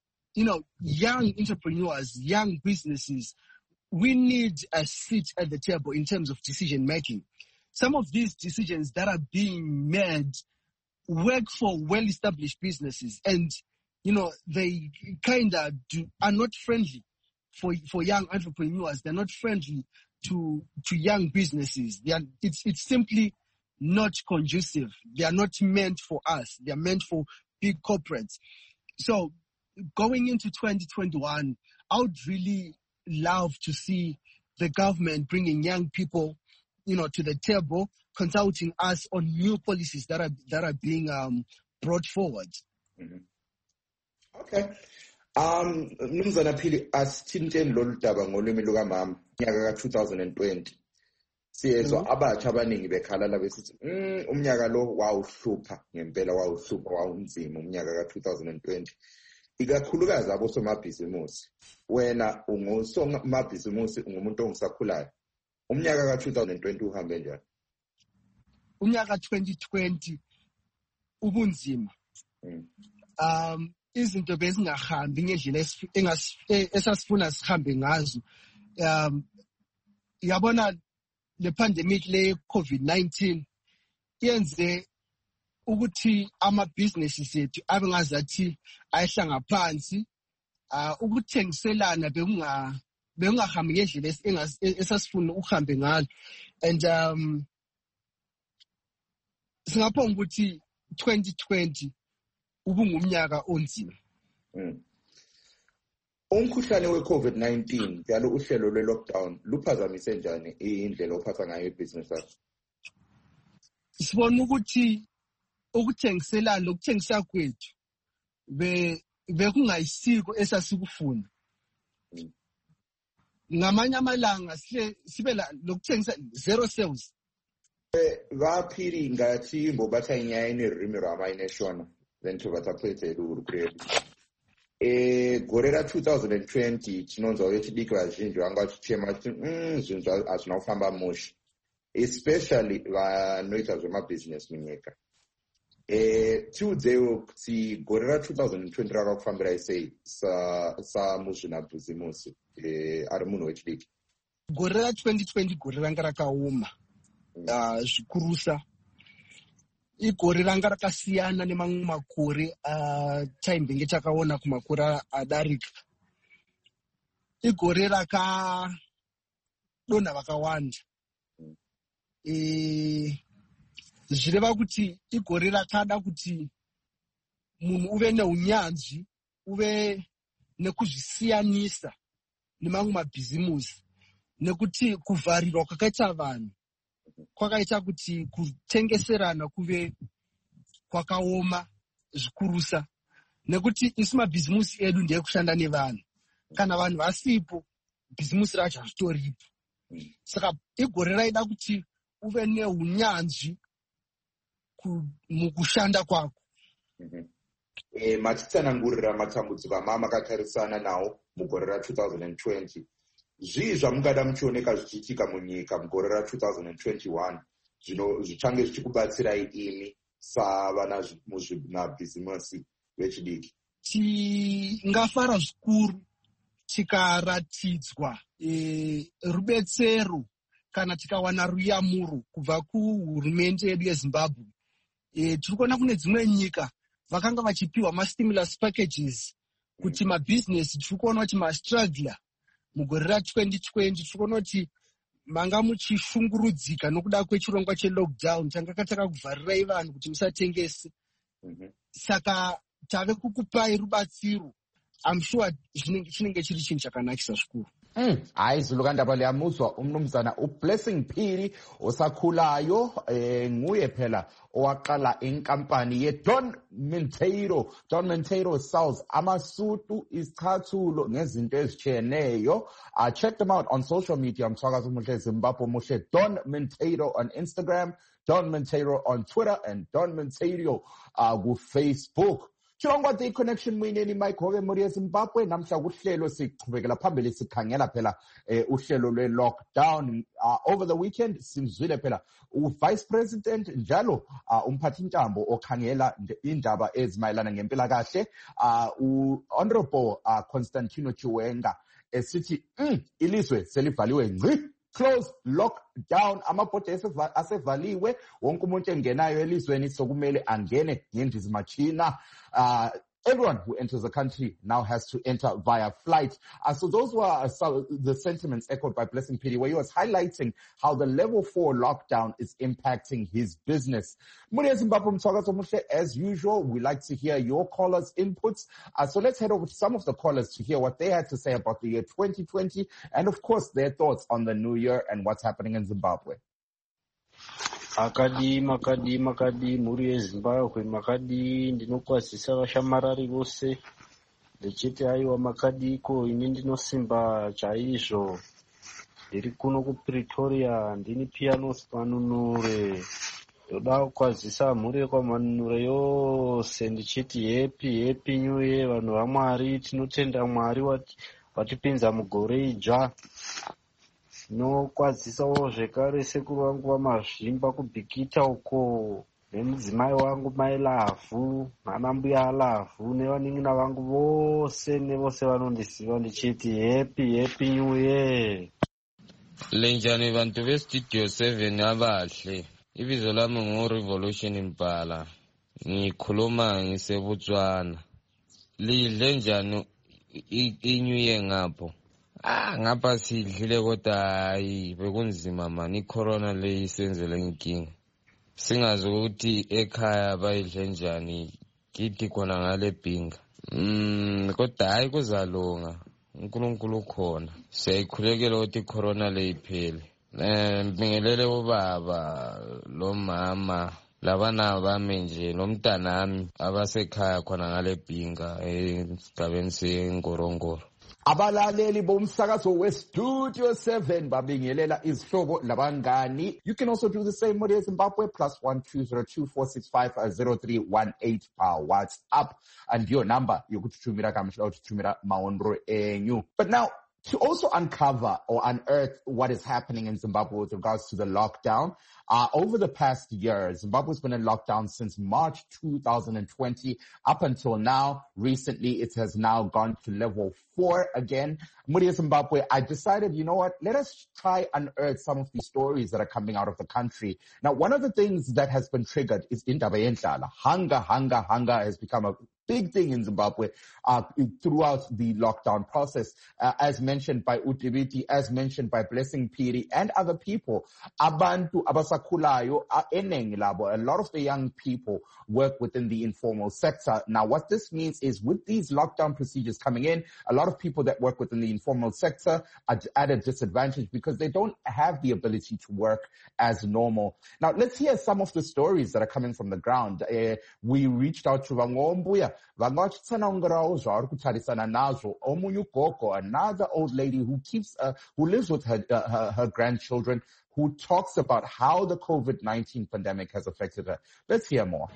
young entrepreneurs, young businesses, we need a seat at the table in terms of decision making. Some of these decisions that are being made work for well-established businesses, and they kind of are not friendly for young entrepreneurs. They're not friendly to young businesses. It's simply not conducive. They are not meant for us. They are meant for big corporates. So going into 2021, I would really love to see the government bringing young people, to the table, consulting us on new policies that are being brought forward. Mm-hmm. Okay. Mnumzana Phiri, asithinteni lolu daba ngolimi lukamama nyaka ka-2020. Siyezwa abatsha abaningi bekhalala besithi umnyaka lo wawuhlupha ngempela, wawunzima umnyaka ka-2020. Ikakhulukazi abosomabhizimusi. Wena ungusomabhizimusi, ungumuntu ongisakhulayo. Umnyaka ka-2020 uhambe njani? Umnyaka ka-2020 ubunzima. Izinto bezingahambi ngendlela esasifuna sihambe ngazo. Yabona le pandemic le COVID-19 yenze ukuthi ama-businesses ethu abe ngazathi ayehlanga phansi, ukuthengiselana bekungahambi ngendlela esasifuna ukuhambe ngalo. And singaphonga ukuthi 2020 ubungumnyaka onzima. Umkhuhlane we-COVID-19 njalo uhlelo lwe-lockdown luphazamise njani indlela ophatha ngayo ibhizinisi lakho? Sibona ukuthi ukuthengiselana lokuthengisa kwethu bekungayisiko esasikufuna. Ngamanye amalanga sibe lokuthengisa zero sales. Vaphiri ngathi mbobatha inyayini rimi rama ineshona venthu vataphethe lurukredu. Gore ra 2020 tinonzwa vechidiki vazhinji vanga vachichema kuti zvinhu hazvinofamba mushe, especially vanoita zvemabhizinesi munyika. Tiudzewo kuti gore ra 2020 rakakufambira sei samuzvinabhizimusi ari munhu wechidiki? gore ra2020 gore ranga rakaoma zvikurusa. Igore ranga rakasiyana nemamwe makore time takaona kumakore adarika. Igore rakadonha vakawanda. Zvireva kuti igore rakada kuti munhu uve neunyanzvi, uve nekuzvisiyanisa nemamwe mabhizimusi, nekuti kuvharirwa kwakaita vanhu kwakaita kuti kutengeserana kuve kwakaoma zvikurusa, nekuti isu mabhizimusi edu ndiye kushanda nevanhu. Kana vanhu vasipo, bhizimusi racho hazvitoripo. Saka igore raida kuti uve neunyanzvi mukushanda kwako. Matitsanangurira matambudziko amakatarisana nawo mugore ra2020. Zvii zvamungada muchioneka zvichiitika munyika mugore ra2021 zvichange zvichikubatsirai imi savana muzvimabhizimusi vechidiki? Tingafara zvikuru tikaratidzwa rubetsero kana tikawana ruyamuro kubva kuhurumende yedu yeZimbabwe. Tiri kuona kune dzimwe nyika vakanga vachipiwa mastimulus packages kuti mabhizinesi tiri kuona kuti mastruggler mugore ra2020. Tiri kuona kuti manga muchishungurudzika nokuda kwechirongwa chelockdown changa takakuvharirai vanhu kuti musatengese. Saka tave kukupai rubatsiro. I'm sure chinenge chiri chinhu chakanakisa zvikuru. Hayi Zulukandaba liyamuzwa umnumzana uBlessing Phiri osakhulayo nguye phela owaqala inkampani yeDon Menteiro. Don Menteiro sells amasutu, izicathulo ngezinto ezitshiyeneyo. Check them out on social media. Mthwakazi Muhle Zimbabwe Muhle. Don Menteiro on Instagram, Don Menteiro on Twitter, and Don Menteiro ku Facebook. Chilongwa The Connection mwineni Mike Hoke muri eZimbabwe. Namhla kuhlelo siqhubekela phambili sikhangela phela uhlelo lwe-lockdown. Over the weekend simzwile phela u-Vice President njalo umphathi ntambo okhangela indaba ezimayelana ngempilakahle u-Honorable Constantino Chiwenga esithi ilizwe selivaliwe ngci. Close, lockdown, amabhodi asevaliwe, wonke umuntu engenayo elizweni sokumele angene ngendizimachina. Everyone who enters the country now has to enter via flight. So those were the sentiments echoed by Blessing Phiri, where he was highlighting how the level 4 lockdown is impacting his business. Muri Zimbabwe Mthwakazi Muhle, as usual, we like to hear your callers' inputs. So let's head over to some of the callers to hear what they had to say about the year 2020 and, of course, their thoughts on the new year and what's happening in Zimbabwe. Makadi muri eZimbabwe makadi ndinokwazisa vashamarari vose ndichiti aiwa makadiko ini ndinosimba chaizvo ndiri kuno kuPretoria ndini Pianos Manunure ndoda kukwazisa mhuri yekwaManunure yose ndichiti happy new year vanhu vaMwari. Tinotenda Mwari watipinza mugore idzva. Ndinokwazisawo zvekare sekuru vangu vaMazvimba kuBhikita uko nemudzimai wangu Mai Lavhu naanambuya Lavhu nevaning'ina vangu vose nevose vanondiziva ndichiti happy new year. Lenjani vantu veStudio 7 abahle. Ibizo lami nguRevolution Mbhala. Ngikhuluma ngiseBotswana. Lidle njani iNew Year ngapho? Ngapha sidlile kodwa hayi bekunzima mani icorona le isenzele inkinga. Singazi ukuthi ekhaya bayidle njani kithi khona ngale bhinga. Kodwa hayi kuzalunga. uNkulunkulu khona. Siyayikhulekela ukuthi icorona le iphele. Ngibingelele ubaba lo mama labana bami nje nomntanami abasekhaya khona ngale bhinga esigabeni seNgorongoro. Abalaleli bomsakazo weStudio 7 babingelela izihlobo labangani. You can also do the same with Zimbabwe +12024650318 WhatsApp and your number yokuthumira kamhla uthumira maonro enyu. But now to also uncover or unearth what is happening in Zimbabwe with regards to the lockdown. Over the past year, Zimbabwe's been in lockdown since March 2020 up until now. Recently, it has now gone to level 4 again. Muria Zimbabwe, I decided, you know what, let us try unearth some of these stories that are coming out of the country. Now, one of the things that has been triggered is indaba yendlala. Hunger has become a big thing in Zimbabwe throughout the lockdown process, as mentioned by Utibiti, as mentioned by Blessing Piri, and other people. Abantu abasakhulayo enengi labo, a lot of the young people work within the informal sector. Now, what this means is with these lockdown procedures coming in, a lot of people that work within the informal sector are at a disadvantage because they don't have the ability to work as normal. Now, let's hear some of the stories that are coming from the ground. We reached out to Vangombuya. Another old lady who lives with her grandchildren, who talks about how the COVID-19 pandemic has affected her. Let's hear more.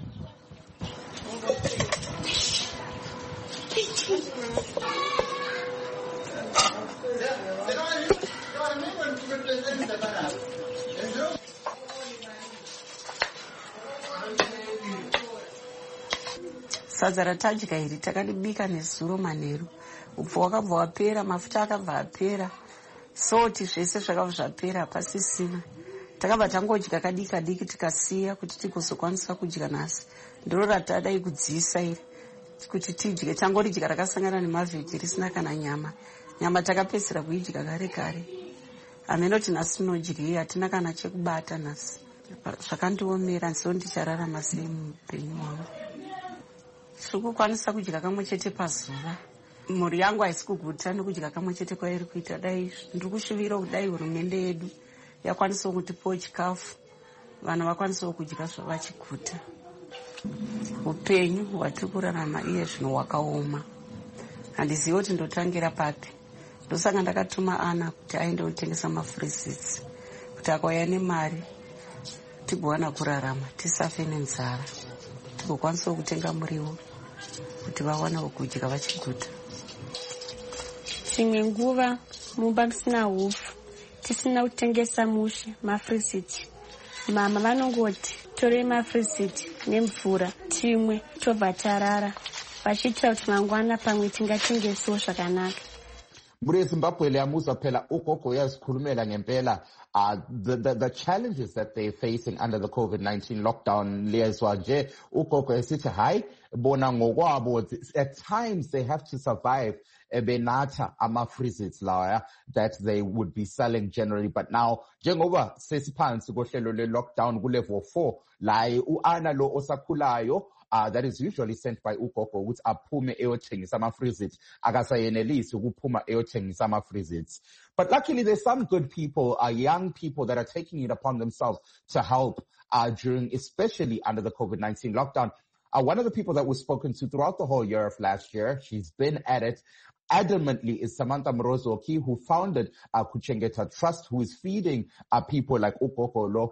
Sadza ratadya iri takaribika nezuro manheru. Upfu wakabva wapera, mafuta akabva apera, soti zvese zvakabva zvapera, pasisina. Takabva tangodya kadiki diki tikasiya kuti tigozokwanisa kudya nhasi. Ndiro ratadai kudziisa iri kuti tidye. Tangoridya rakasangana nemavheki risina kana nyama. Nyama takapedzera kuidya kare. Amenoti nhasi tinodya, hatina kana chekubata nhasi. Zvakandiomera, ndiso ndichararama sei muupenyu hwangu. Kukwanisa kudya kamwe chete pazuva. Mhuri yangu haisi kuguta nokudya kamwe chete kwairi kuita. Dai ndiri kushuvira kudai hurumende yedu yakwanisawo kutipawo chikafu, vanhu vakwanisawo kudya zvavachiguta. Upenyu hwatiri kurarama iye zvino hwakaoma. Handizivi kuti ndotangira papi. Ndosaka ndakatuma Ana kuti aende kutengesa mafrizits kuti akauya nemari tigowana kurarama, tisafe nenzara, tigokwanisawo kutenga muriwo kuti vawana kudya vachiguta. Dzimwe nguva mumba musina hupfu, tisina kutengesa mushe mafriziti. Mama vanongoti torei mafriziti nemvura timwe tobva tarara, vachiitira kuti mangwana pamwe tingatengesewo zvakanaka. Muria Zimbabwe liyamuza phela ugogo uyazikhulumela ngempela the challenges that they're facing under the COVID-19 lockdown. Liyezwa nje ugogo esithi hayi bona ngokwabo at times they have to survive benatha ama-freezits lawa that they would be selling generally, but now njengoba sesiphansi kohlelo le-lockdown ku-level 4 laye u-Ana lo osakhulayo that is usually sent by ugogo ukuthi aphume eyothengisa ama-freezits, akasayenelisi ukuphuma eyothengisa ama-freezits. But luckily there's some good people, young people that are taking it upon themselves to help during, especially under the COVID-19 lockdown. One of the people that was spoken to throughout the whole year of last year, she's been at it adamantly, is Samantha Mrozoki, who founded Kuchengeta Trust, who is feeding people like Ukokolo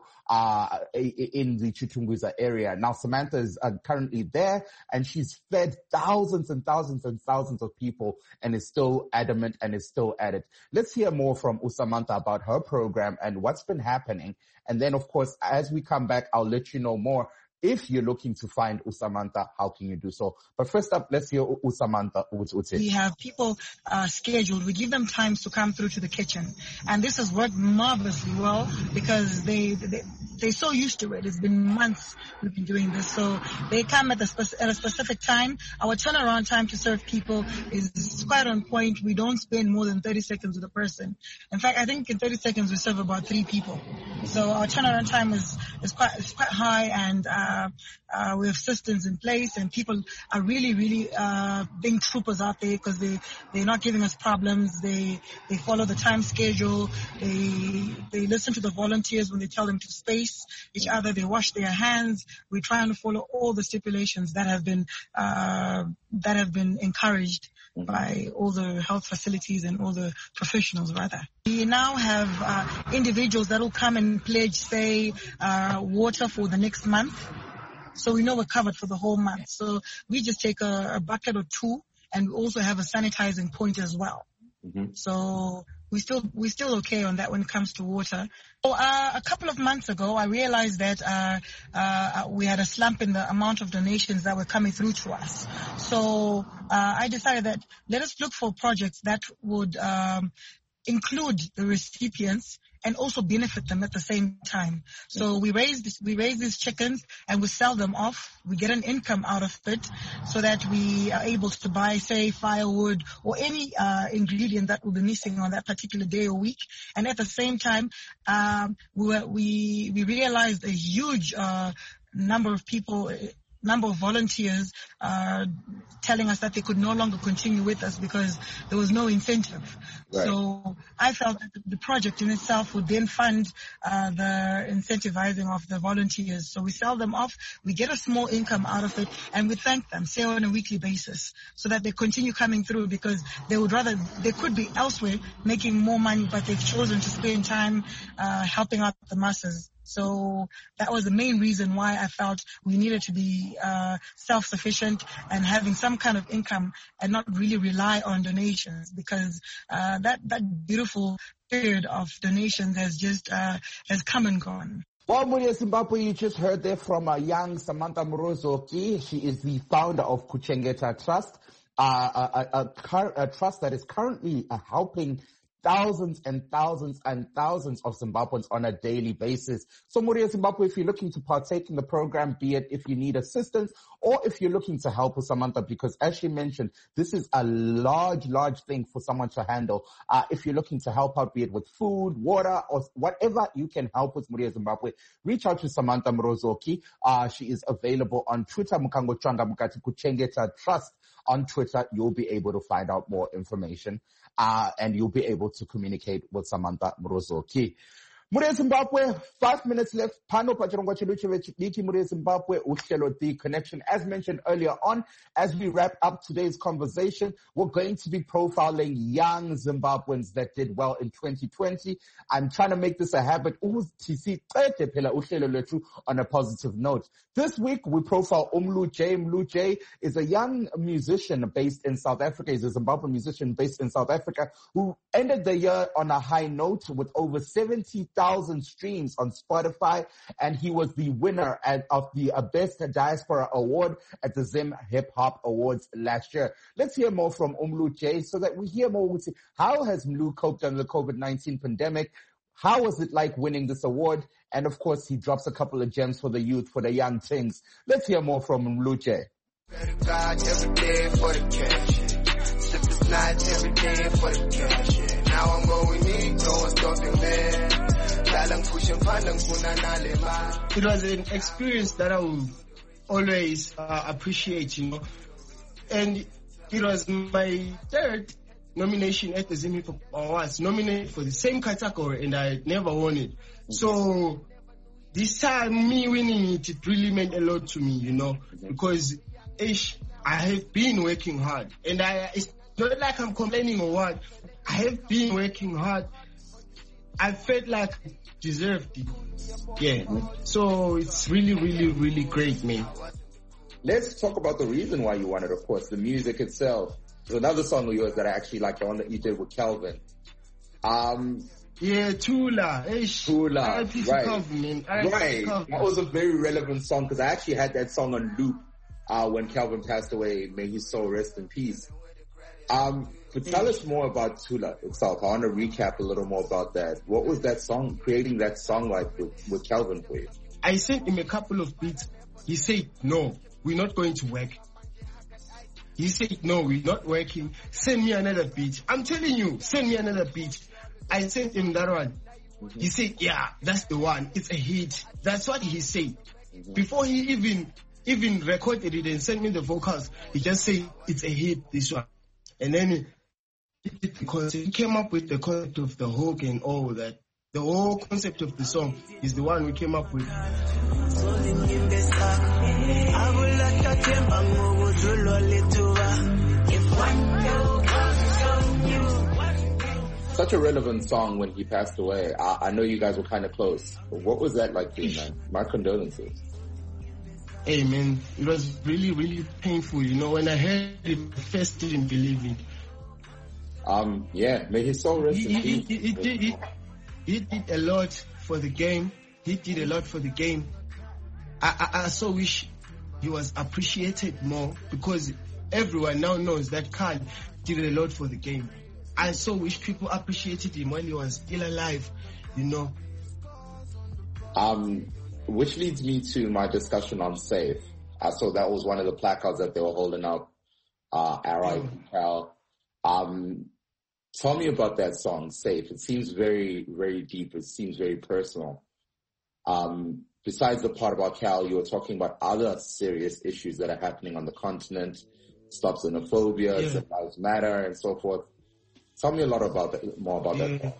in the Chitungwiza area. Now, Samantha is currently there, and she's fed thousands and thousands and thousands of people and is still adamant and is still at it. Let's hear more from Usamantha about her program and what's been happening. And then, of course, as we come back, I'll let you know more. If you're looking to find Usamantha, how can you do so? But first up, let's hear Usamantha. We have people scheduled. We give them times to come through to the kitchen. And this has worked marvelously well because they're so used to it. It's been months we've been doing this. So they come at a specific time. Our turnaround time to serve people is quite on point. We don't spend more than 30 seconds with a person. In fact, I think in 30 seconds we serve about 3 people. So our turnaround time is quite high, and we have systems in place, and people are really being troopers out there because they're not giving us problems. They follow the time schedule. They listen to the volunteers when they tell them to space each other. They wash their hands. We're trying to follow all the stipulations that have been encouraged by all the health facilities and all the professionals, rather. We now have individuals that will come and pledge, say, water for the next month. So we know we're covered for the whole month. So we just take a bucket or 2, and we also have a sanitizing point as well. So we're still okay on that when it comes to water. So, a couple of months ago, I realized that we had a slump in the amount of donations that were coming through to us. So I decided that let us look for projects that would include the recipients and also benefit them at the same time. So we raise these chickens and we sell them off. We get an income out of it so that we are able to buy, say, firewood or any ingredient that will be missing on that particular day or week. And at the same time, we realized a huge number of volunteers telling us that they could no longer continue with us because there was no incentive. Right. So I felt that the project in itself would then fund the incentivizing of the volunteers. So we sell them off, we get a small income out of it, and we thank them, say on a weekly basis, so that they continue coming through because they could be elsewhere making more money, but they've chosen to spend time helping out the masses. So that was the main reason why I felt we needed to be self-sufficient and having some kind of income and not really rely on donations, because that beautiful period of donations has come and gone. Well, Muria Zimbabwe, you just heard there from young Samantha Mrozoki. She is the founder of Kuchengeta Trust, a trust that is currently helping thousands and thousands and thousands of Zimbabweans on a daily basis. So Muria Zimbabwe, if you're looking to partake in the program, be it if you need assistance or if you're looking to help with Samantha, because as she mentioned, this is a large thing for someone to handle. If you're looking to help out, be it with food, water, or whatever you can help with, Muria Zimbabwe, reach out to Samantha Mrozoki. She is available on Twitter, Mukango Changa Mukati Kuchengeta Trust. On Twitter, you'll be able to find out more information, and you'll be able to communicate with Samantha Mrozoki. Muria Zimbabwe, 5 minutes left. Pano Pachirongwa Chiluche Vechidiki, Muria Zimbabwe, Uhlelo The Connection. As mentioned earlier on, as we wrap up today's conversation, we're going to be profiling young Zimbabweans that did well in 2020. I'm trying to make this a habit on a positive note. This week, we profile Umlu J. Umlu J is a young musician based in South Africa. He's a Zimbabwean musician based in South Africa who ended the year on a high note with over 70,000 streams on Spotify, and he was the winner of the Best Diaspora Award at the Zim Hip Hop Awards last year. Let's hear more from Umlu J so that we hear more. We see how has Umlu coped under the COVID-19 pandemic? How was it like winning this award? And of course, he drops a couple of gems for the youth, for the young things. Let's hear more from Umlu J. Now I'm going in, going stopping there. It was an experience that I will always appreciate, and it was my third nomination at the Zim Hip Hop Awards, nominated for the same category, and I never won it. So this time, me winning it really meant a lot to me, because I have been working hard, and it's not like I'm complaining or what. I have been working hard. I felt like I deserved it. Yeah. So it's really, really, really great, man. Let's talk about the reason why you won it, of course, the music itself. There's another song of yours that I actually like, the one that you did with Kelvin. Yeah, Tula. Tula, right. Kelvin, right. That was a very relevant song because I actually had that song on loop when Kelvin passed away. May his soul rest in peace. But tell us more about Tula itself. I want to recap a little more about that. What was that song, creating that song like with Kelvin for you? I sent him a couple of beats. He said, no, we're not going to work. He said, no, we're not working. Send me another beat. I'm telling you, send me another beat. I sent him that one. He said, yeah, that's the one. It's a hit. That's what he said. Before he even recorded it and sent me the vocals, he just said, it's a hit, this one. And then he came up with the concept of the hook and all that. The whole concept of the song is the one we came up with. Such a relevant song when he passed away. I know you guys were kind of close. But what was that like for you, man? My condolences. Hey, man, it was really, really painful. When I heard it, I first didn't believe it. Yeah, may his soul rest in peace. He did a lot for the game. He did a lot for the game. I so wish he was appreciated more, because everyone now knows that Carl did a lot for the game. I so wish people appreciated him when he was still alive, you know. Which leads me to my discussion on Safe. I saw that was one of the placards that they were holding up. R.I.P. Cal. Tell me about that song, Safe. It seems very, very deep. It seems very personal. Besides the part about Cal, you were talking about other serious issues that are happening on the continent. Stop xenophobia, Black Lives Matter, and so forth. Tell me a lot about that, more about that.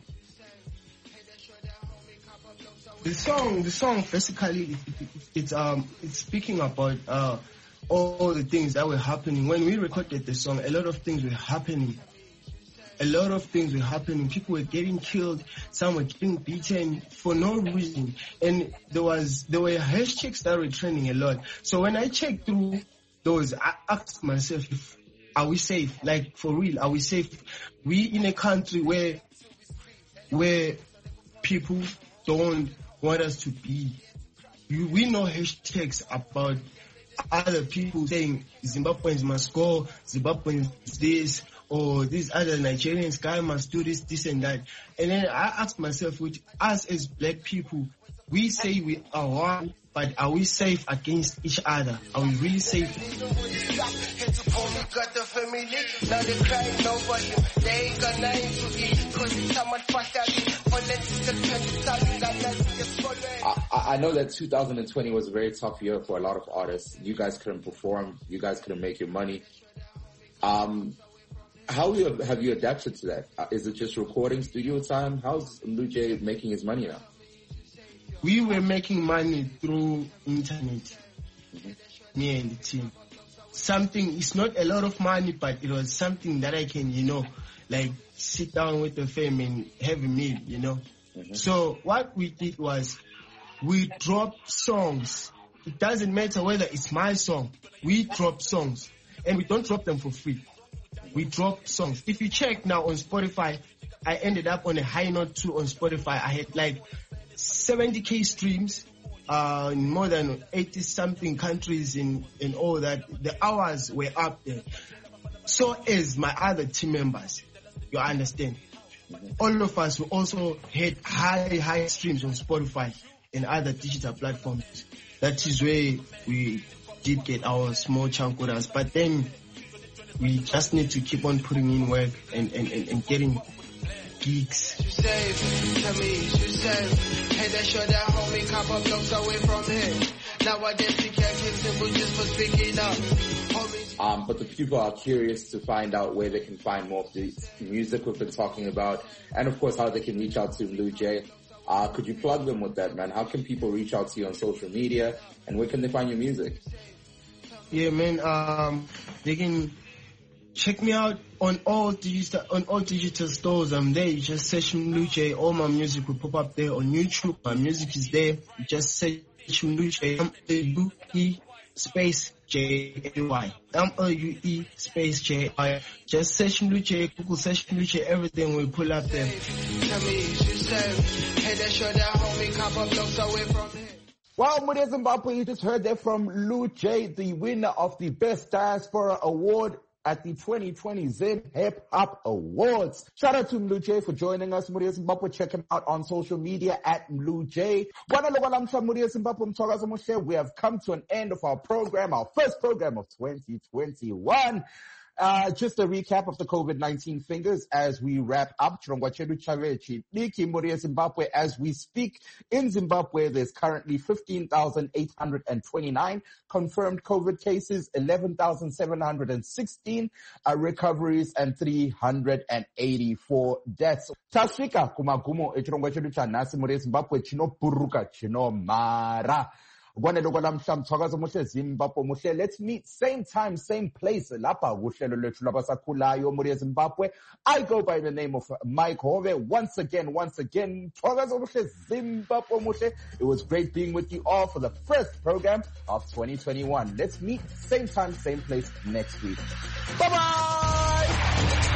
The song basically it's speaking about all the things that were happening when we recorded the song. A lot of things were happening. People were getting killed. Some were getting beaten for no reason, and there were hashtags that were trending a lot. So when I checked through those, I asked myself, are we safe? Like, for real, are we safe? We in a country where people don't want us to be. We know hashtags about other people saying Zimbabweans must go, Zimbabweans this, or these other Nigerians guy must do this and that. And then I asked myself, with us as black people, we say we are one, but are we safe against each other? Are we really safe? I know that 2020 was a very tough year for a lot of artists. You guys couldn't perform. You guys couldn't make your money. How have you adapted to that? Is it just recording studio time? How's Lou J making his money now? We were making money through internet, me and the team. It's not a lot of money, but it was something that I can, like sit down with the fam and have a meal, So what we did was we dropped songs. It doesn't matter whether it's my song. We drop songs, and we don't drop them for free. We drop songs. If you check now on Spotify, I ended up on a high note too on Spotify. I had like 70K streams in more than 80 something countries in all that. The hours were up there. So as my other team members, you understand. All of us, we also had high streams on Spotify and other digital platforms. That is where we did get our small chunk with us. But then we just need to keep on putting in work and getting gigs. But the people are curious to find out where they can find more of the music we've been talking about, and of course how they can reach out to Lou J. Could you plug them with that, man? How can people reach out to you on social media, and where can they find your music? Yeah, man. They can check me out on all digital stores. I'm there. You just search Lou J. All my music will pop up there on YouTube. My music is there. You just search Lou J. M-A-U-E space J-A-Y. M-A-U-E space J-I. Just search Lou J. Google search Lou J. Everything will pull up there. Well, Muria Zimbabwe, you just heard that from Lou J, the winner of the Best Diaspora Award at the 2020 Zim Hip Hop Awards. Shout out to Lou J for joining us, Muria Zimbabwe. Check him out on social media at Lou J. We have come to an end of our program, our first program of 2021. Just a recap of the COVID-19 figures as we wrap up. Zimbabwe, as we speak, in Zimbabwe, there's currently 15,829 confirmed COVID cases, 11,716 recoveries, and 384 deaths. Tasvika kumagumo echirongwa chedu chanhasi muri Zimbabwe chinoburuka chinomara. Let's meet same time, same place. I go by the name of Mike Hove. Once again, it was great being with you all for the first program of 2021. Let's meet same time, same place next week. Bye-bye!